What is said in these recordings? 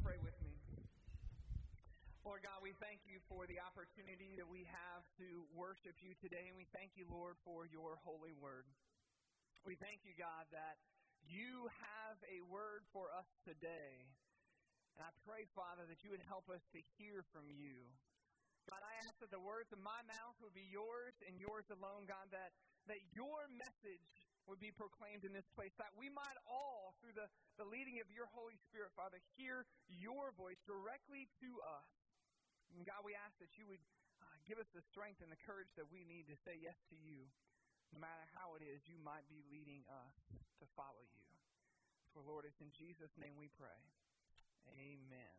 pray with me. Lord God, we thank you for the opportunity that we have to worship you today, and we thank you, Lord, for your holy word. We thank you, God, that you have a word for us today, and I pray, Father, that you would help us to hear from you. God, I ask that the words of my mouth would be yours and yours alone, God, that your message would be proclaimed in this place, that we might all, through the leading of your Holy Spirit, Father, hear your voice directly to us. And God, we ask that you would give us the strength and the courage that we need to say yes to you, no matter how it is you might be leading us to follow you. For Lord, it's in Jesus' name we pray. Amen.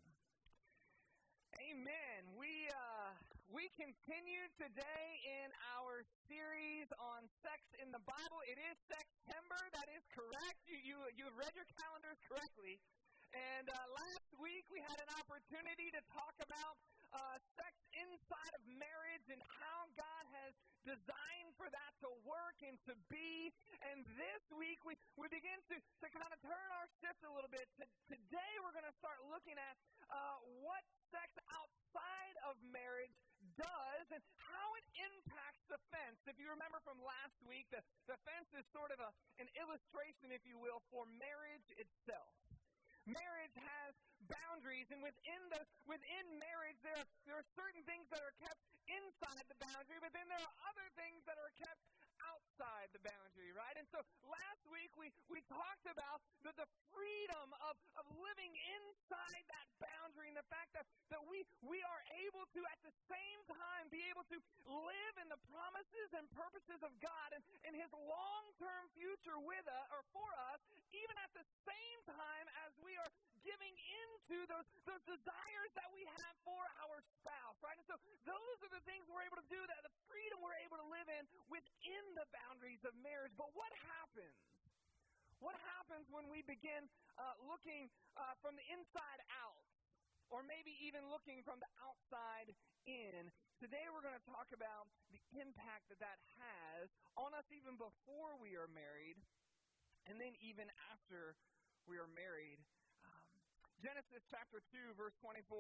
Amen. We continue today in our series on sex in the Bible. It is September. That is correct. You have read your calendars correctly. And last week we had an opportunity to talk about sex inside of marriage and how God has designed for that to work and to be. And this week we begin to kind of turn our shift a little bit. Today we're going to start looking at what sex outside of marriage does and how it impacts the fence. If you remember from last week, the fence is sort of an illustration, if you will, for marriage itself. Marriage has boundaries, and within marriage there are certain things that are kept inside the boundary, but then there are other things that are kept outside the boundary, right? And so last week we talked about the freedom of living inside that boundary and the fact that we are able to at the same time be able to live in the promises and purposes of God and his long-term future with us or for us, even at the same time as we are giving into those desires that we have for our spouse, right? And so those are the things we're able to do, that the freedom we're able to live in within the boundaries of marriage. But what happens? What happens when we begin looking from the inside out, or maybe even looking from the outside in? Today we're going to talk about the impact that has on us even before we are married, and then even after we are married. Genesis chapter 2, verse 24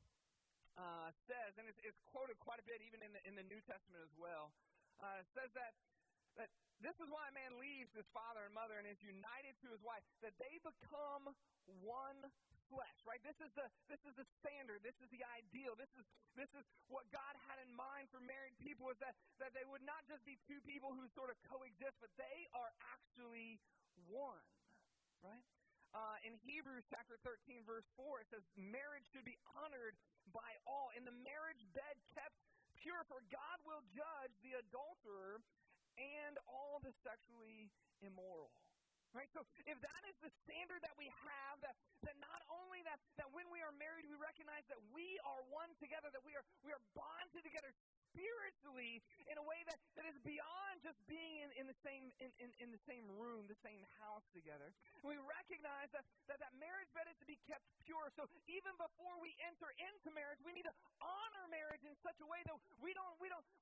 says, and it's quoted quite a bit even in the New Testament as well, says that this is why a man leaves his father and mother and is united to his wife, that they become one flesh, right? This is the standard. This is the ideal. This is what God had in mind for married people, is that they would not just be two people who sort of coexist, but they are actually one, right? In Hebrews chapter 13, verse 4, it says, marriage should be honored by all, and the marriage bed kept pure, for God will judge the adulterer and all the sexually immoral. Right? So if that is the standard that we have, that not only that when we are married, we recognize that we are one together, that we are bonded together spiritually in a way that is beyond just being in the same room, the same house together. We recognize that marriage bed is to be kept pure. So even before we enter into marriage, we need to honor marriage in such a way that we don't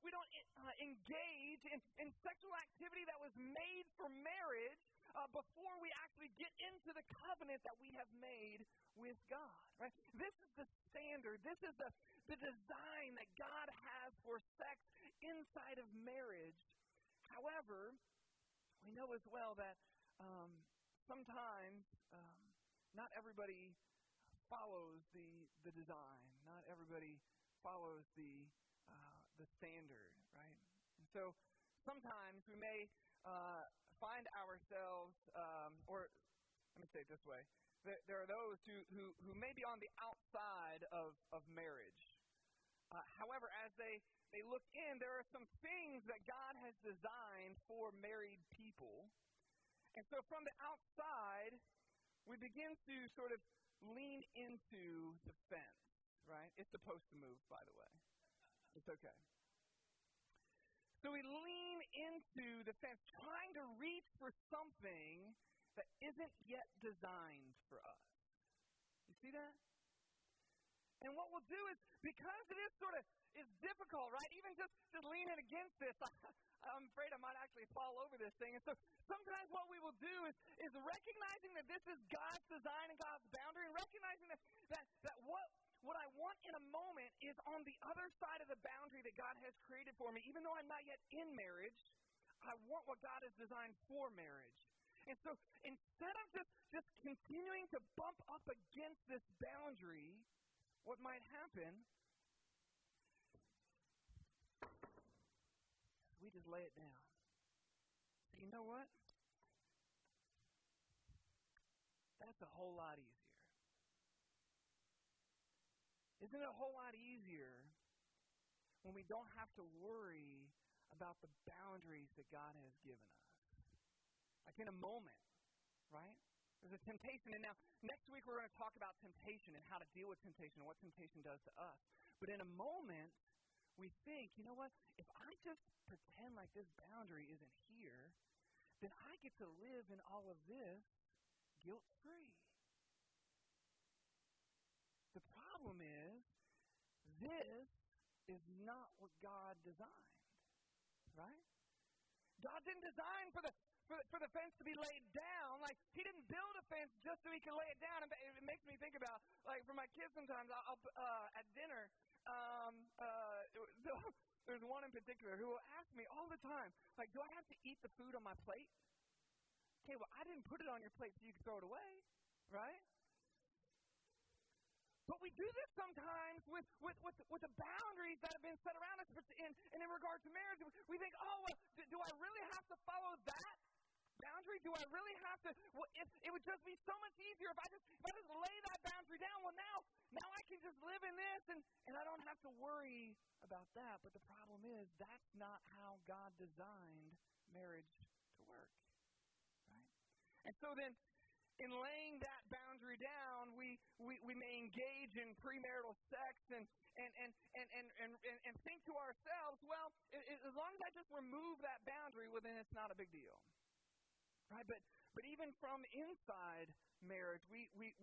engage in sexual activity that was made for marriage before we actually get into the covenant that we have made with God. Right? This is the standard. This is the design that God has for sex inside of marriage. However, we know as well that sometimes not everybody follows the design. Not everybody follows the standard, right? And so sometimes we may find ourselves, or let me say it this way, there are those who may be on the outside of marriage. However, as they look in, there are some things that God has designed for married people. And so from the outside, we begin to sort of lean into the fence, right? It's supposed to move, by the way. It's okay. So we lean into the fence, trying to reach for something that isn't yet designed for us. You see that? And what we'll do is, because it is difficult, right? Even just leaning against this, I'm afraid I might actually fall over this thing. And so sometimes what we will do is recognizing that this is God's design and God's boundary, and recognizing that in a moment is on the other side of the boundary that God has created for me. Even though I'm not yet in marriage, I want what God has designed for marriage. And so instead of just continuing to bump up against this boundary, what might happen is we just lay it down. So you know what? That's a whole lot easier. Isn't it a whole lot easier when we don't have to worry about the boundaries that God has given us? Like in a moment, right? There's a temptation. And now, next week we're going to talk about temptation and how to deal with temptation and what temptation does to us. But in a moment, we think, you know what? If I just pretend like this boundary isn't here, then I get to live in all of this guilt-free. The problem is, this is not what God designed, right? God didn't design for the fence to be laid down. Like, He didn't build a fence just so He could lay it down. And it makes me think about, like, for my kids sometimes, I'll at dinner, there's one in particular who will ask me all the time, like, do I have to eat the food on my plate? Okay, well, I didn't put it on your plate so you could throw it away, right? But we do this sometimes with the boundaries that have been set around us. And in regard to marriage, we think, oh, well, do I really have to follow that boundary? Do I really have to? Well, it would just be so much easier if I just lay that boundary down. Well, now I can just live in this, and I don't have to worry about that. But the problem is that's not how God designed marriage to work, right? And so then, in laying that boundary down, we may engage in premarital sex and think to ourselves, well, as long as I just remove that boundary, well, then it's not a big deal, right? But even from inside marriage, we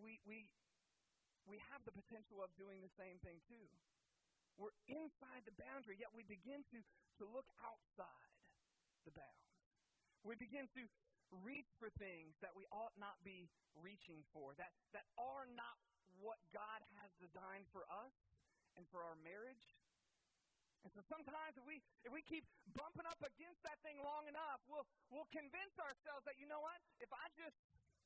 have the potential of doing the same thing too. We're inside the boundary, yet we begin to look outside the bounds. We begin to reach for things that we ought not be reaching for, that are not what God has designed for us and for our marriage. And so sometimes if we keep bumping up against that thing long enough, we'll convince ourselves that, you know what, if I just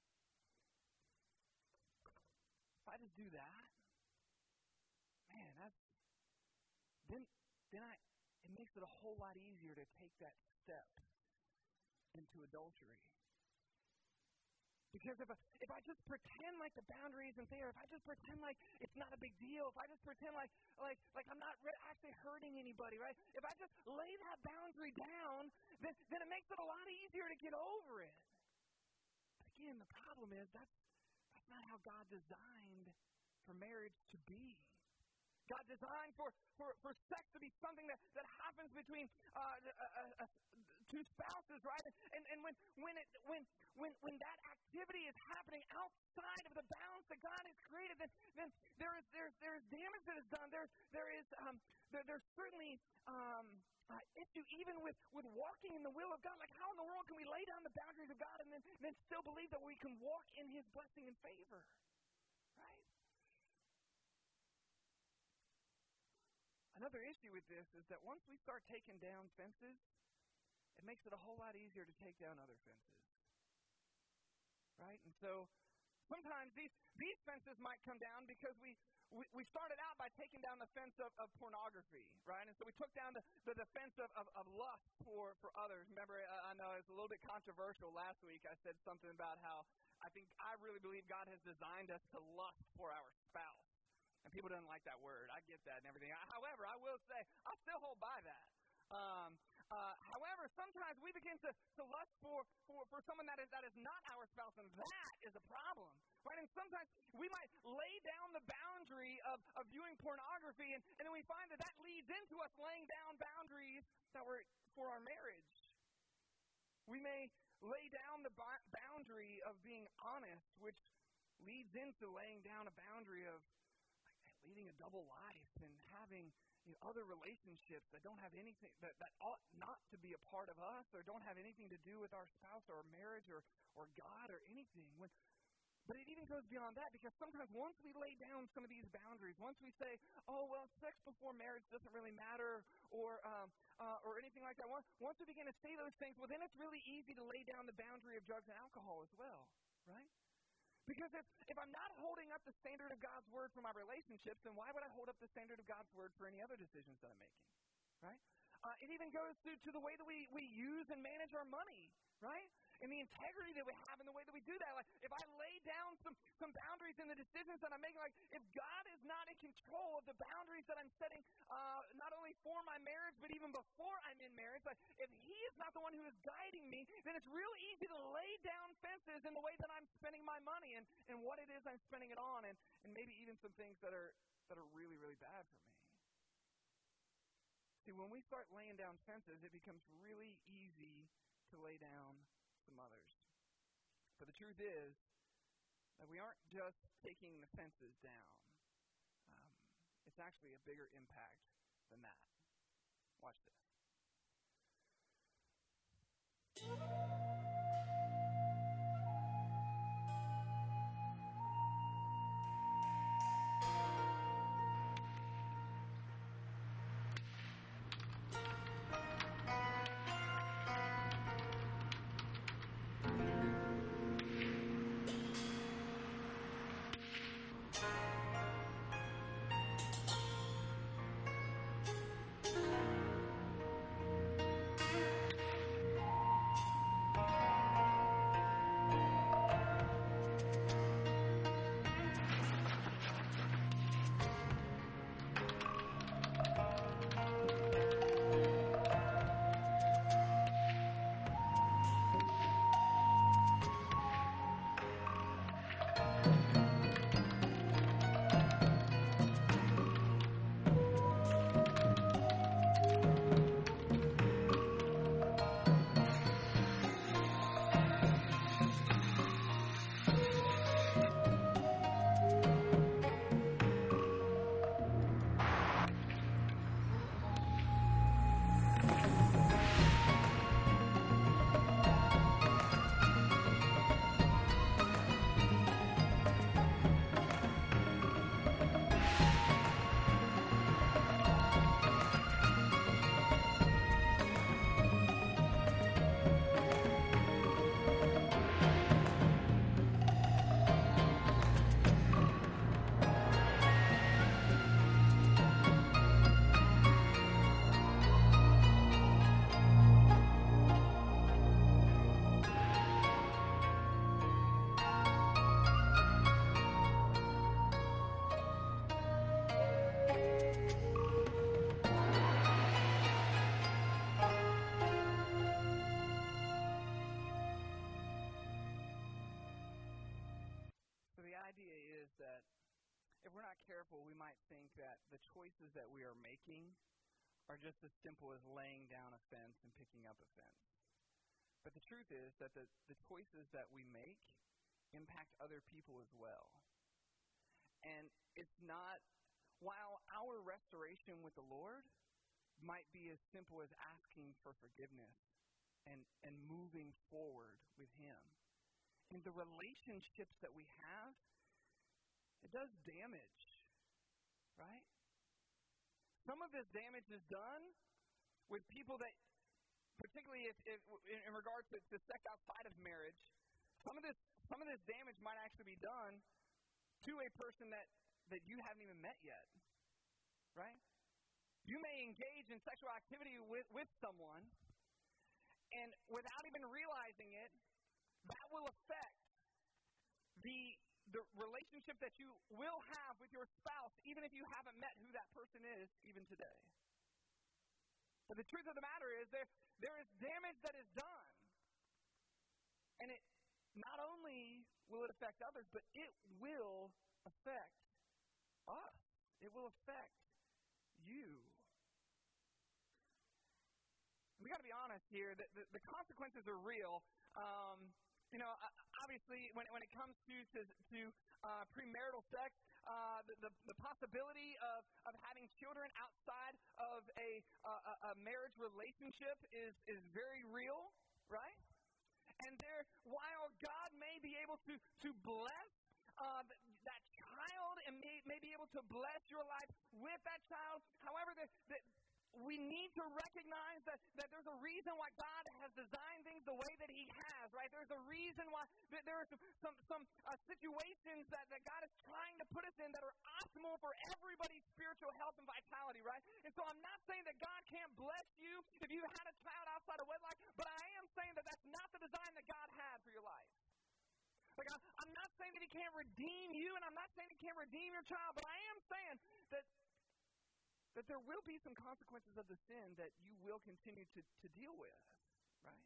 do that, man, it makes it a whole lot easier to take that step into adultery. Because if I just pretend like the boundary isn't there, if I just pretend like it's not a big deal, if I just pretend like I'm not actually hurting anybody, right? If I just lay that boundary down, then it makes it a lot easier to get over it. But again, the problem is that's not how God designed for marriage to be. God designed for sex to be something that happens between two spouses, right? And when that activity is happening outside of the bounds that God has created, then there's damage that is done. There's certainly issue even with walking in the will of God. Like, how in the world can we lay down the boundaries of God and then still believe that we can walk in His blessing and favor? Right? Another issue with this is that once we start taking down fences, it makes it a whole lot easier to take down other fences. Right? And so sometimes these fences might come down because we started out by taking down the fence of pornography, right? And so we took down the fence of lust for others. Remember, I know it's a little bit controversial. Last week I said something about how I really believe God has designed us to lust for our spouse. And people don't like that word. I get that and everything. However, I will say, I still hold by that. However, sometimes we begin to lust for someone that is not our spouse, and that is a problem, right? And sometimes we might lay down the boundary of viewing pornography, and then we find that leads into us laying down boundaries that were for our marriage. We may lay down the boundary of being honest, which leads into laying down a boundary of leading a double life and having other relationships that don't have anything, that ought not to be a part of us or don't have anything to do with our spouse or our marriage or God or anything. But it even goes beyond that, because sometimes once we lay down some of these boundaries, once we say, oh, well, sex before marriage doesn't really matter, or anything like that, once we begin to say those things, well, then it's really easy to lay down the boundary of drugs and alcohol as well, right? Because if I'm not holding up the standard of God's word for my relationships, then why would I hold up the standard of God's word for any other decisions that I'm making, right? It even goes to the way that we use and manage our money, right? And the integrity that we have in the way that we do that. Like, if I lay down some boundaries in the decisions that I'm making, like, if God is not in control of the boundaries that I'm setting, not only for my marriage, but even before I'm in marriage, like, if He is not the one who is guiding me, then it's real easy to lay down fences in the way that I'm spending my money and what it is I'm spending it on, and maybe even some things that are really, really bad for me. See, when we start laying down fences, it becomes really easy to lay down some others. But the truth is that we aren't just taking the fences down. It's actually a bigger impact than that. Watch this. If we're not careful, we might think that the choices that we are making are just as simple as laying down a fence and picking up a fence. But the truth is that the choices that we make impact other people as well. And it's not, while our restoration with the Lord might be as simple as asking for forgiveness and moving forward with Him, in the relationships that we have, it does damage, right? Some of this damage is done with people that, particularly if in regard to sex outside of marriage, some of this damage might actually be done to a person that you haven't even met yet, right? You may engage in sexual activity with someone, and without even realizing it, that will affect the relationship that you will have with your spouse, even if you haven't met who that person is even today. But the truth of the matter is there is damage that is done. And it not only will it affect others, but it will affect us. It will affect you. We got to be honest here. The consequences are real. Obviously, when it comes to premarital sex, the possibility of having children outside of a marriage relationship is very real, right? And while God may be able to bless that child and may be able to bless your life with that child, however, we need to recognize that there's a reason why God has designed things the way that He has, right? There's a reason why there are some situations that God is trying to put us in that are optimal for everybody's spiritual health and vitality, right? And so I'm not saying that God can't bless you if you had a child outside of wedlock, but I am saying that that's not the design that God had for your life. Like, I'm not saying that He can't redeem you, and I'm not saying He can't redeem your child, but I am saying that there will be some consequences of the sin that you will continue to deal with, right?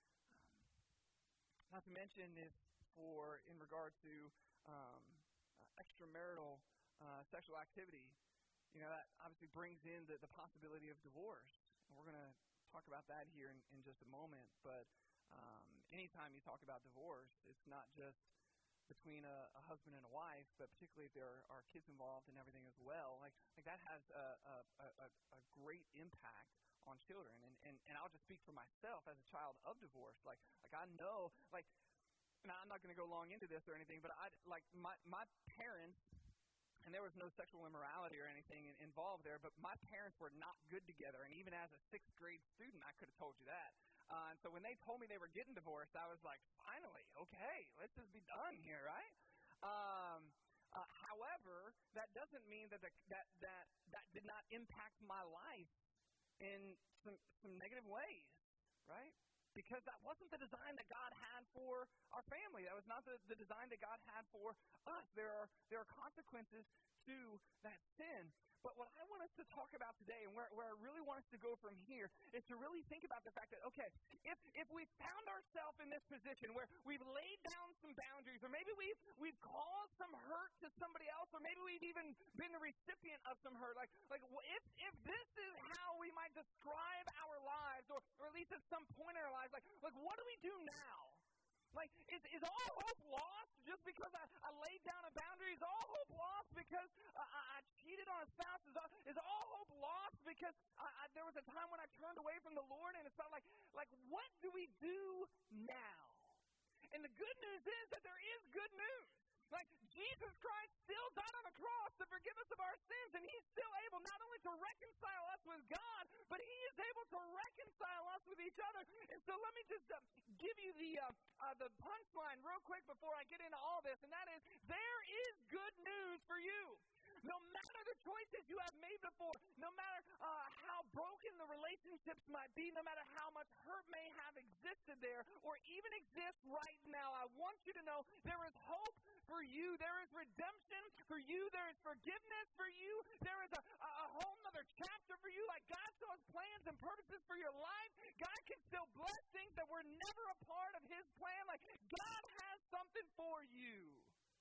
Not to mention if in regard to extramarital sexual activity, that obviously brings in the possibility of divorce. And we're going to talk about that here in just a moment, but anytime you talk about divorce, it's not just between a husband and a wife, but particularly if there are kids involved and everything as well, like that has a great impact on children. And I'll just speak for myself as a child of divorce. Like I know, and I'm not going to go long into this or anything, but my parents, and there was no sexual immorality or anything involved there, but my parents were not good together. And even as a 6th grade student, I could have told you that. And so when they told me they were getting divorced, I was like, finally, okay, let's just be done here, right? However, that doesn't mean that did not impact my life in some negative ways, right? Because that wasn't the design that God had for our family. That was not the design that God had for us. There are consequences to that sin. But what I want us to talk about today, and where I really want us to go from here, is to really think about the fact that, okay, if we found ourselves in this position where we've laid down some boundaries, or maybe we've caused some hurt to somebody else, or maybe we've even been the recipient of some hurt, like if this is how we might describe our lives, or at least at some point in our lives, like what do we do now? Like, is all hope lost just because I laid down a boundary? Is all hope lost because I cheated on a spouse? Is all hope lost because there was a time when I turned away from the Lord and it felt like what do we do now? And the good news is that there is good news. Like, Jesus Christ still died on the cross to forgive us of our sins, and He's still able not only to reconcile us with God, but He is able to reconcile us with each other. And so let me just give you the punchline real quick before I get into all this, and that is, there is good news for you. No matter the choices you have made before, no matter how broken the relationships might be, no matter how much hurt may have existed there or even exists right now, I want you to know there is hope for you. There is redemption for you. There is forgiveness for you. There is a whole other chapter for you. Like, God still has plans and purposes for your life. God can still bless things that were never a part of His plan. Like, God has something for you.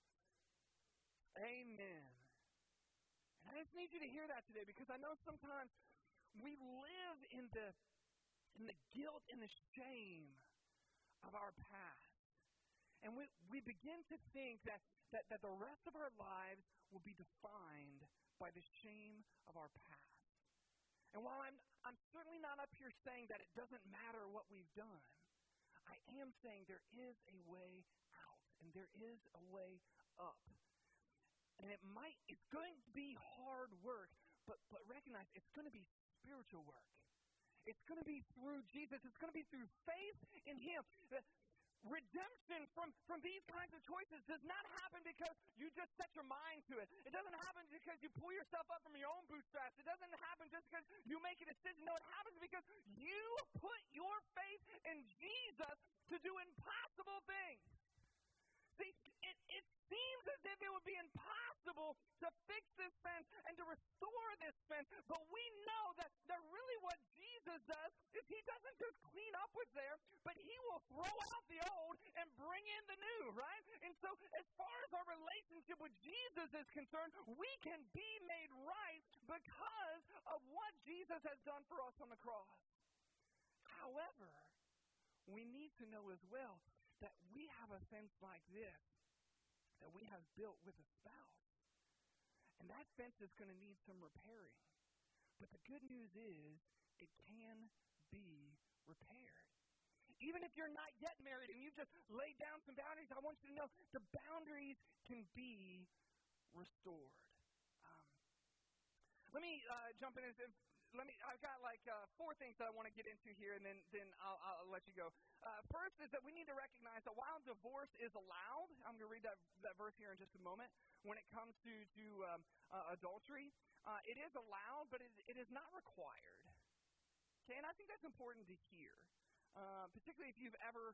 Amen. I just need you to hear that today, because I know sometimes we live in the guilt and the shame of our past. And we begin to think that the rest of our lives will be defined by the shame of our past. And while I'm certainly not up here saying that it doesn't matter what we've done, I am saying there is a way out and there is a way up. And it's going to be hard work, but recognize it's going to be spiritual work. It's going to be through Jesus. It's going to be through faith in Him. The redemption from these kinds of choices does not happen because you just set your mind to it. It doesn't happen because you pull yourself up from your own bootstraps. It doesn't happen just because you make a decision. No, it happens because you put your faith in Jesus to do impossible things. See, it seems as if it would be impossible to fix this fence and to restore this fence, but we know that really what Jesus does is He doesn't just clean up what's there, but He will throw out the old and bring in the new, right? And so as far as our relationship with Jesus is concerned, we can be made right because of what Jesus has done for us on the cross. However, we need to know as well that we have a fence like this that we have built with a spouse. And that fence is going to need some repairing. But the good news is it can be repaired. even if you're not yet married and you've just laid down some boundaries, I want you to know the boundaries can be restored. Let me jump in. I've got like 4 things that I want to get into here, and then I'll let you go. First is that we need to recognize that while divorce is allowed, I'm going to read that verse here in just a moment, when it comes to adultery, it is allowed, but it is not required. Okay, and I think that's important to hear, particularly if you've ever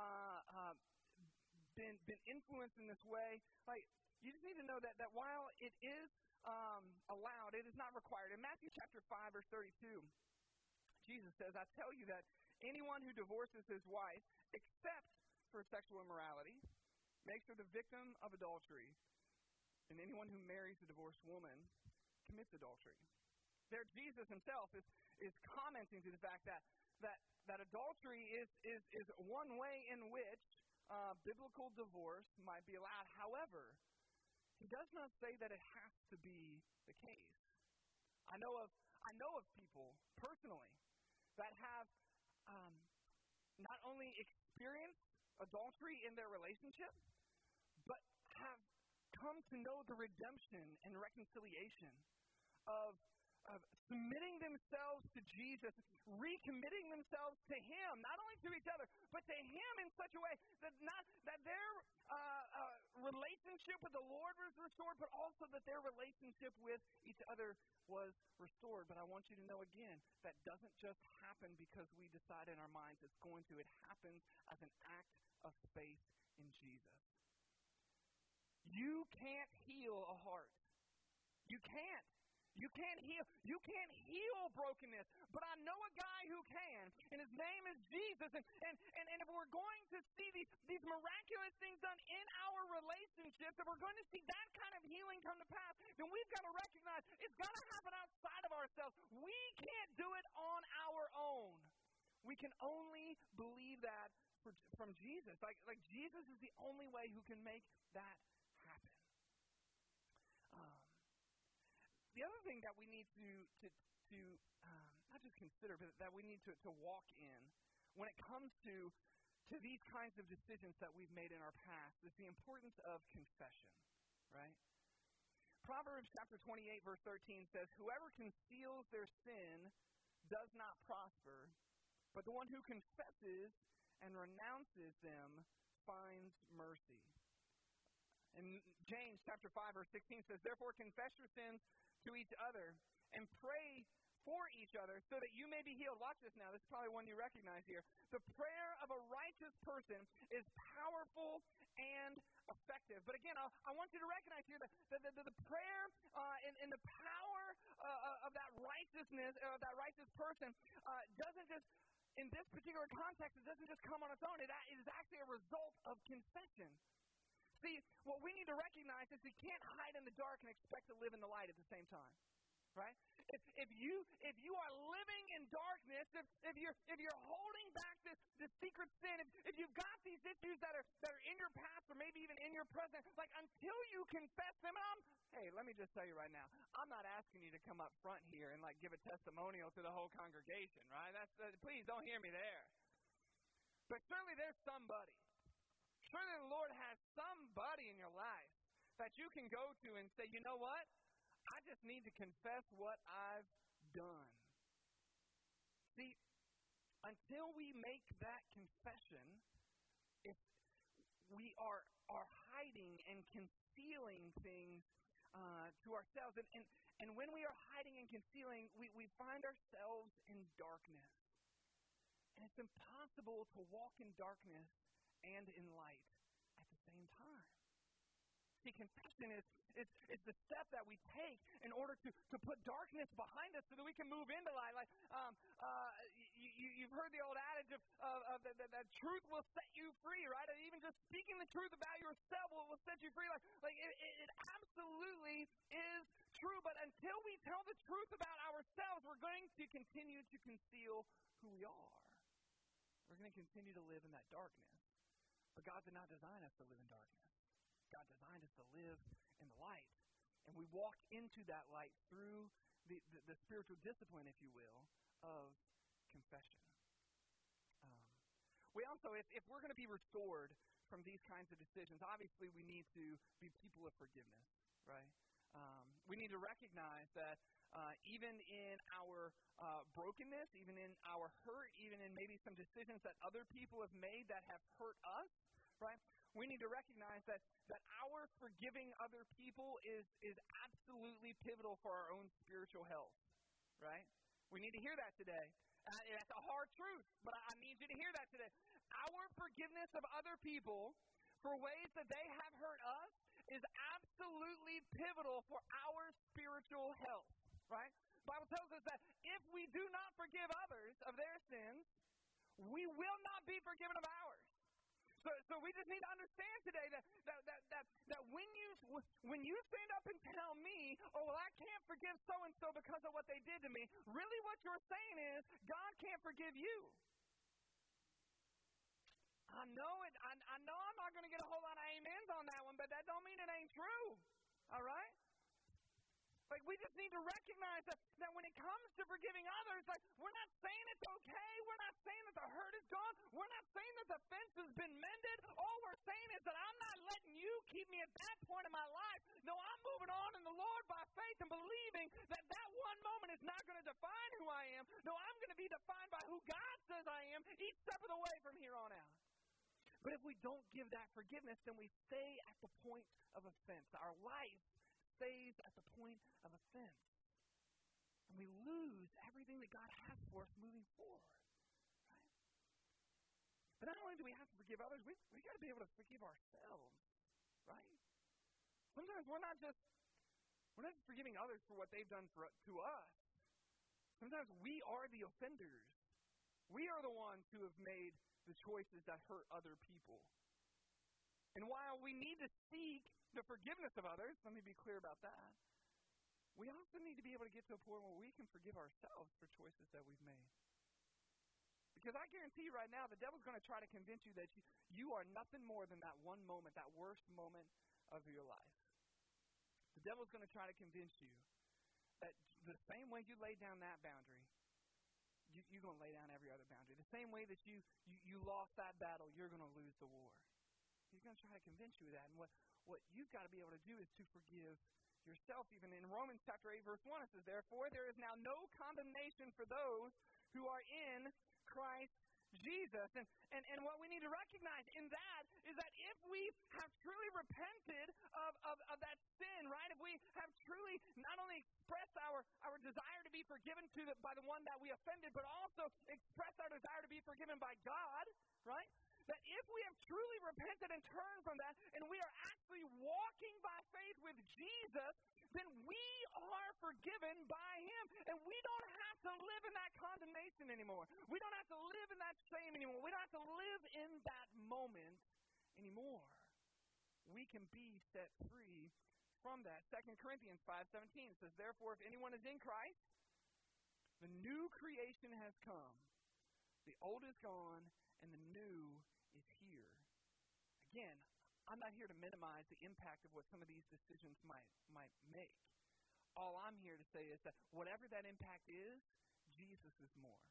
been influenced in this way. Like, you just need to know that while it is allowed, it is not required. In Matthew chapter 5, verse 32, Jesus says, I tell you that anyone who divorces his wife, except for sexual immorality, makes her the victim of adultery. And anyone who marries a divorced woman commits adultery. There, Jesus himself is commenting to the fact that adultery is one way in which biblical divorce might be allowed. However, he does not say that it has to be the case. I know of people personally that have not only experienced adultery in their relationship, but have come to know the redemption and reconciliation of submitting themselves to Jesus, recommitting themselves to Him, not only to each other, but to Him in such a way that their relationship with the Lord was restored, but also that their relationship with each other was restored. But I want you to know again, that doesn't just happen because we decide in our minds it's going to. It happens as an act of faith in Jesus. You can't heal a heart. You can't. You can't heal brokenness, but I know a guy who can, and his name is Jesus. And if we're going to see these miraculous things done in our relationships, if we're going to see that kind of healing come to pass, then we've got to recognize it's got to happen outside of ourselves. We can't do it on our own. We can only believe that from Jesus. Like Jesus is the only way who can make that happen. The other thing that we need to not just consider, but that we need to walk in when it comes to these kinds of decisions that we've made in our past is the importance of confession, right? Proverbs chapter 28, verse 13 says, whoever conceals their sin does not prosper, but the one who confesses and renounces them finds mercy. And James chapter 5, verse 16 says, therefore confess your sins to each other and pray for each other so that you may be healed. Watch this now. This is probably one you recognize here. The prayer of a righteous person is powerful and effective. But again, I want you to recognize here that the prayer and the power of that righteousness, of that righteous person, doesn't just, in this particular context, it doesn't just come on its own. It is actually a result of confession. See, what we need to recognize is you can't hide in the dark and expect to live in the light at the same time, right? If you are living in darkness, if you're holding back this secret sin, if you've got these issues that are in your past or maybe even in your present, like until you confess them, hey, let me just tell you right now, I'm not asking you to come up front here and like give a testimonial to the whole congregation, right? Please don't hear me there. But certainly there's somebody. Surely the Lord has somebody in your life that you can go to and say, you know what? I just need to confess what I've done. See, until we make that confession, if we are hiding and concealing things to ourselves, and when we are hiding and concealing, we find ourselves in darkness. And it's impossible to walk in darkness and in light at the same time. See, confession is the step that we take in order to put darkness behind us so that we can move into light. Like you've heard the old adage of that truth will set you free, right? And even just speaking the truth about yourself will set you free. Like it absolutely is true. But until we tell the truth about ourselves, we're going to continue to conceal who we are. We're going to continue to live in that darkness. But God did not design us to live in darkness. God designed us to live in the light. And we walk into that light through the spiritual discipline, if you will, of confession. we also, if we're going to be restored from these kinds of decisions, obviously we need to be people of forgiveness, right? We need to recognize that even in our brokenness, even in our hurt, even in maybe some decisions that other people have made that have hurt us, right? We need to recognize that our forgiving other people is absolutely pivotal for our own spiritual health, right? We need to hear that today. That's a hard truth, but I need you to hear that today. Our forgiveness of other people for ways that they have hurt us is absolutely pivotal for our spiritual health, right? The Bible tells us that if we do not forgive others of their sins, we will not be forgiven of ours. So we just need to understand today that when you stand up and tell me, oh, well, I can't forgive so-and-so because of what they did to me, really what you're saying is God can't forgive you. I know it. I know I'm not going to get a whole lot of amens on that one, but that don't mean it ain't true. All right? Like, we just need to recognize that when it comes to forgiving others, like, we're not saying it's okay. We're not saying that the hurt is gone. We're not saying that the fence has been mended. All we're saying is that I'm not letting you keep me at that point in my life. No, I'm moving on in the Lord by faith and believing that one moment is not going to define who I am. No, I'm going to be defined by who God says I am each step of the way from here on out. But if we don't give that forgiveness, then we stay at the point of offense. Our life stays at the point of offense. And we lose everything that God has for us moving forward. Right? But not only do we have to forgive others, we got to be able to forgive ourselves. Right? Sometimes we're not just forgiving others for what they've done to us. Sometimes we are the offenders. We are the ones who have made the choices that hurt other people. And while we need to seek the forgiveness of others, let me be clear about that, we also need to be able to get to a point where we can forgive ourselves for choices that we've made. Because I guarantee you right now, the devil's going to try to convince you that you are nothing more than that one moment, that worst moment of your life. The devil's going to try to convince you that the same way you laid down that boundary, you're going to lay down every other boundary. The same way that you lost that battle, you're going to lose the war. He's going to try to convince you of that. And what you've got to be able to do is to forgive yourself. Even in Romans chapter 8, verse 1, it says, therefore, there is now no condemnation for those who are in Christ Jesus. And what we need to recognize in that is that if we have truly repented of that sin, right? If we have truly not only expressed our desire to be forgiven by the one that we offended, but also expressed our desire to be forgiven by God, right? That if we have truly repented and turned from that, and we are actually walking by faith with Jesus, then we are forgiven by Him. And we don't have to live in that condemnation anymore. We don't have to live in that shame anymore. We don't have to live in that moment anymore. We can be set free from that. 2 Corinthians 5:17 says, therefore, if anyone is in Christ, the new creation has come. The old is gone, and the new is here. Again, I'm not here to minimize the impact of what some of these decisions might make. All I'm here to say is that whatever that impact is, Jesus is more.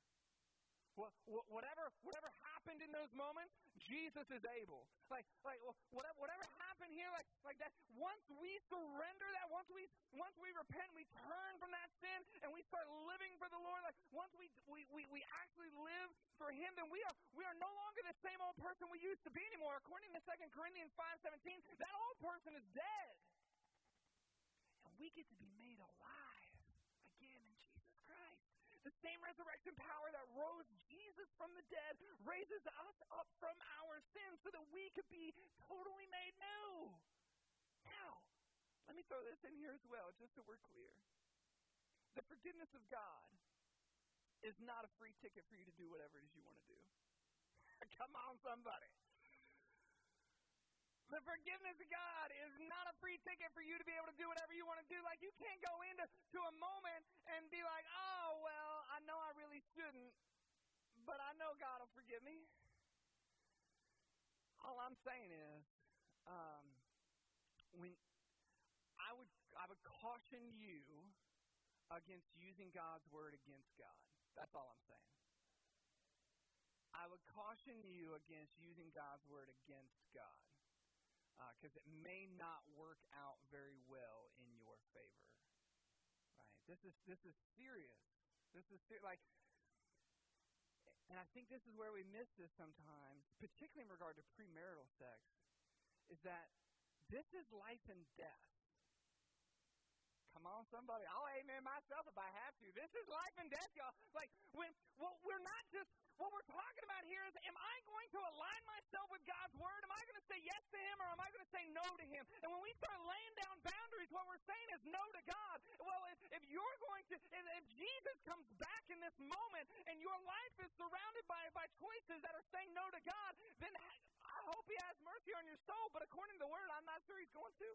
Whatever happened in those moments, Jesus is able. Whatever happened here, like that. Once we surrender that, once we repent, we turn from that sin, and we start living for the Lord. Like once we actually live for Him, then we are no longer the same old person we used to be anymore. According to 2 Corinthians 5:17, that old person is dead, and we get to be made alive again in Jesus Christ. The same resurrection power that rose Jesus from the dead raises us up from our sins so that we could be totally made new. Now, let me throw this in here as well, just so we're clear. The forgiveness of God is not a free ticket for you to do whatever it is you want to do. Come on, somebody. The forgiveness of God is not a free ticket for you to be able to do whatever you want to do. Like, you can't go into a moment and be like, oh, well, I know I really shouldn't, but I know God will forgive me. All I'm saying is, when I would caution you against using God's word against God. That's all I'm saying. I would caution you against using God's word against God, because it may not work out very well in your favor. Right? This is serious. And I think this is where we miss this sometimes, particularly in regard to premarital sex, is that this is life and death. Come on, somebody. I'll amen myself if I have to. This is life and death, y'all. What we're talking about here is, am I going to align myself with God's word? Am I going to say yes to him, or am I going to say no to him? And when we start laying down boundaries, what we're saying is no to God. Well, if Jesus comes back in this moment and your life is surrounded by choices that are saying no to God, then I hope he has mercy on your soul, but according to the word, I'm not sure he's going to.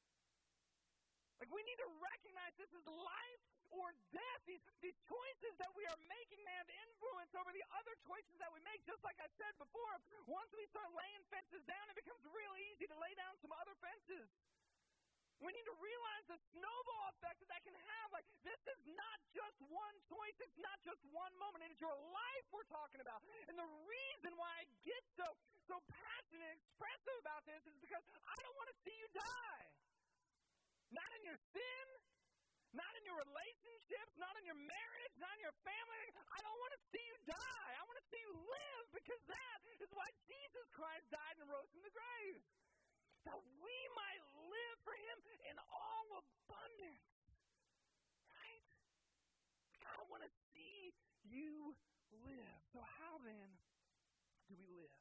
We need to recognize this is life or death. These choices that we are making, they have influence over the other choices that we make. Just like I said before, once we start laying fences down, it becomes real easy to lay down some other fences. We need to realize the snowball effect that can have. This is not just one choice. It's not just one moment. It is your life we're talking about. And the reason why I get so passionate and expressive about this is because I don't want to see you die. Not in your sin, not in your relationships, not in your marriage, not in your family. I don't want to see you die. I want to see you live, because that is why Jesus Christ died and rose from the grave. That we might live for him in all abundance. Right? I want to see you live. So how then do we live?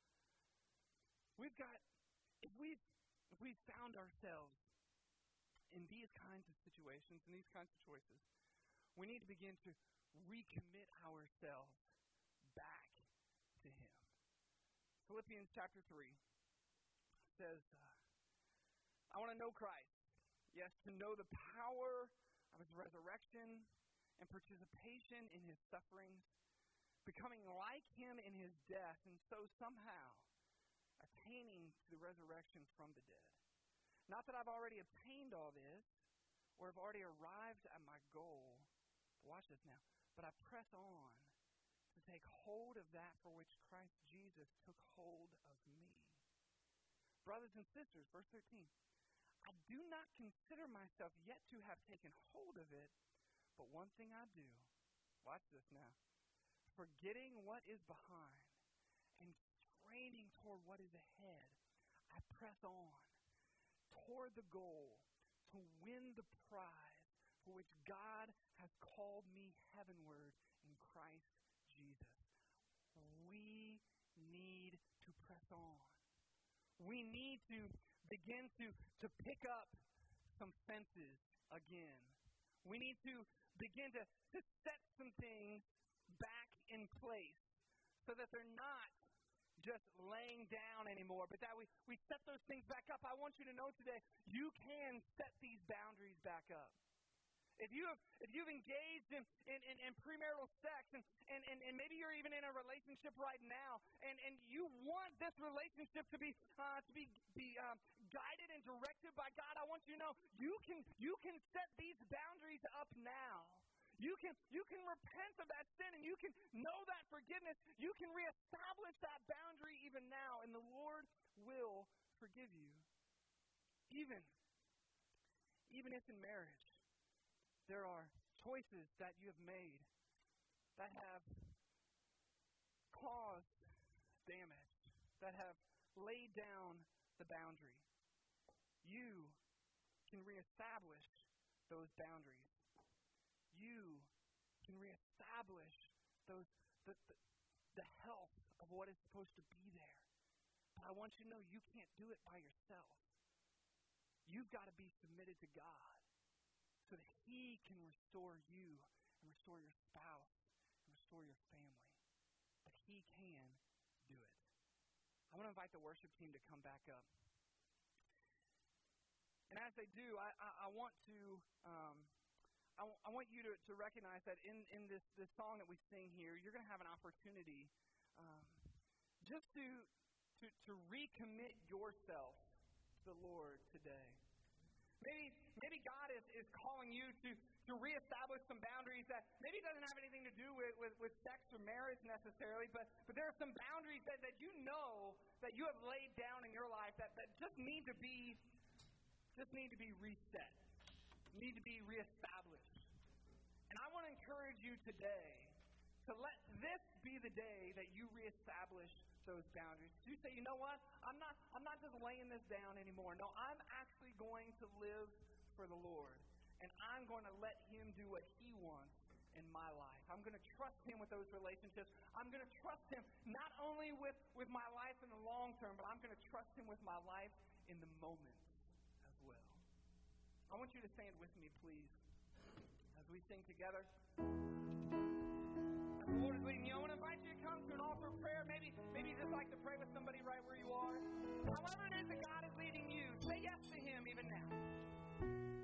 If we've found ourselves in these kinds of situations, in these kinds of choices, we need to begin to recommit ourselves back to him. Philippians chapter 3 says, I want to know Christ. Yes, to know the power of his resurrection and participation in his sufferings, becoming like him in his death, and so somehow attaining to the resurrection from the dead. Not that I've already obtained all this, or have already arrived at my goal. Watch this now. But I press on to take hold of that for which Christ Jesus took hold of me. Brothers and sisters, verse 13. I do not consider myself yet to have taken hold of it, but one thing I do. Watch this now. Forgetting what is behind and straining toward what is ahead, I press on toward the goal to win the prize for which God has called me heavenward in Christ Jesus. We need to press on. We need to begin to pick up some fences again. We need to begin to set some things back in place so that they're not just laying down anymore, but that we set those things back up. I want you to know today, you can set these boundaries back up. If you've engaged in premarital sex, and maybe you're even in a relationship right now, and you want this relationship to be guided and directed by God, I want you to know you can set these boundaries up now. You can repent of that sin, and you can know that forgiveness. You can reestablish that boundary even now, and the Lord will forgive you. Even if in marriage there are choices that you have made that have caused damage, that have laid down the boundary, you can reestablish those boundaries. You can reestablish the health of what is supposed to be there. But I want you to know you can't do it by yourself. You've got to be submitted to God so that he can restore you and restore your spouse and restore your family. But he can do it. I want to invite the worship team to come back up. And as they do, I want to... I want you to recognize that in this song that we sing here, you're going to have an opportunity just to recommit yourself to the Lord today. Maybe God is calling you to reestablish some boundaries that maybe doesn't have anything to do with sex or marriage necessarily, but there are some boundaries that you know that you have laid down in your life that just need to be reset, need to be reestablished. And I want to encourage you today to let this be the day that you reestablish those boundaries. You say, you know what? I'm not just laying this down anymore. No, I'm actually going to live for the Lord. And I'm going to let Him do what He wants in my life. I'm going to trust Him with those relationships. I'm going to trust Him not only with my life in the long term, but I'm going to trust Him with my life in the moment as well. I want you to stand with me, please, as we sing together. As the Lord is leading you, I want to invite you to come to an altar of prayer. Maybe you just like to pray with somebody right where you are. However it is that God is leading you, say yes to Him even now.